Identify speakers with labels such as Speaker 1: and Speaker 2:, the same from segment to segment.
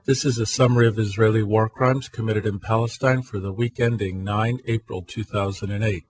Speaker 1: This is a summary of Israeli war crimes committed in Palestine for the week ending 9 April 2008.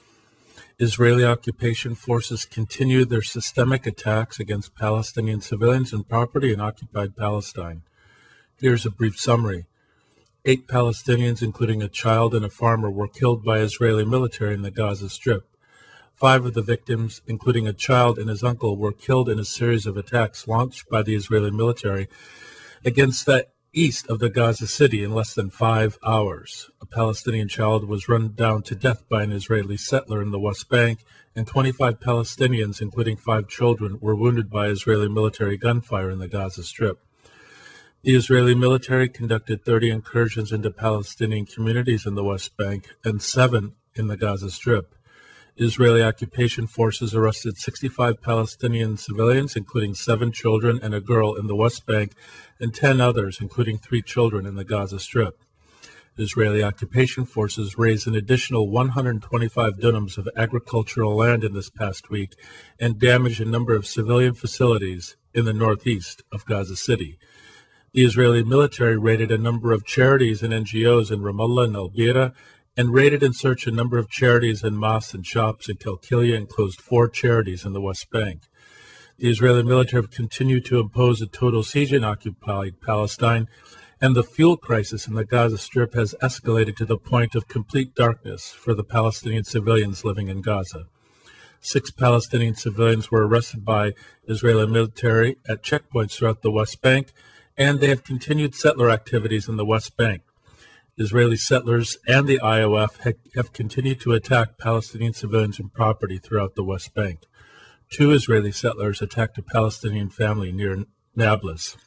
Speaker 1: Israeli occupation forces continue their systemic attacks against Palestinian civilians and property in occupied Palestine. Here's a brief summary. 8 Palestinians, including a child and a farmer, were killed by Israeli military in the Gaza Strip. 5 of the victims, including a child and his uncle, were killed in a series of attacks launched by the Israeli military against the east of the Gaza City in less than 5 hours. A Palestinian child was run down to death by an Israeli settler in the West Bank, and 25 Palestinians, including 5 children, were wounded by Israeli military gunfire in the Gaza Strip. The Israeli military conducted 30 incursions into Palestinian communities in the West Bank and 7 in the Gaza Strip. Israeli occupation forces arrested 65 Palestinian civilians, including 7 children and a girl in the West Bank, and 10 others, including 3 children in the Gaza Strip. Israeli occupation forces razed an additional 125 dunams of agricultural land in this past week and damaged a number of civilian facilities in the northeast of Gaza City. The Israeli military raided a number of charities and NGOs in Ramallah and Al-Bira, and raided and searched a number of charities and mosques and shops in Kalkilia and closed 4 charities in the West Bank. The Israeli military have continued to impose a total siege in occupied Palestine, and the fuel crisis in the Gaza Strip has escalated to the point of complete darkness for the Palestinian civilians living in Gaza. 6 Palestinian civilians were arrested by Israeli military at checkpoints throughout the West Bank, and they have continued settler activities in the West Bank. Israeli settlers and the IOF have continued to attack Palestinian civilians and property throughout the West Bank. 2 Israeli settlers attacked a Palestinian family near Nablus.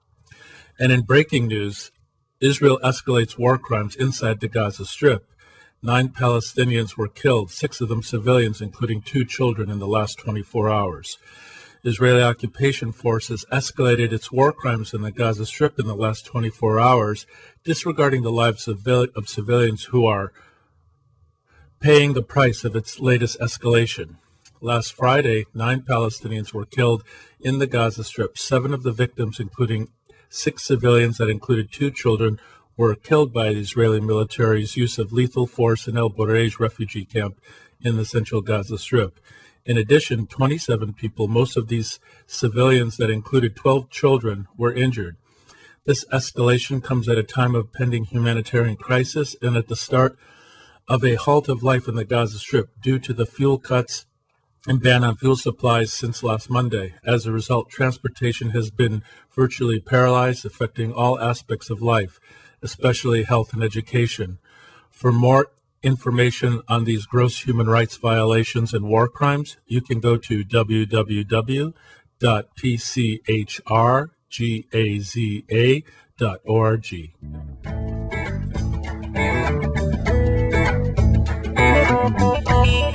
Speaker 1: And in breaking news, Israel escalates war crimes inside the Gaza Strip. 9 Palestinians were killed, 6 of them civilians, including 2 children, in the last 24 hours. Israeli occupation forces escalated its war crimes in the Gaza Strip in the last 24 hours, disregarding the lives of civilians who are paying the price of its latest escalation. Last Friday, 9 Palestinians were killed in the Gaza Strip. 7 of the victims, including 6 civilians that included 2 children, were killed by the Israeli military's use of lethal force in El Bureij refugee camp in the central Gaza Strip. In addition, 27 people, most of these civilians that included 12 children, were injured. This escalation comes at a time of pending humanitarian crisis and at the start of a halt of life in the Gaza Strip due to the fuel cuts and ban on fuel supplies since last Monday. As a result, transportation has been virtually paralyzed, affecting all aspects of life, especially health and education. For more information on these gross human rights violations and war crimes, you can go to www.pchrgaza.org.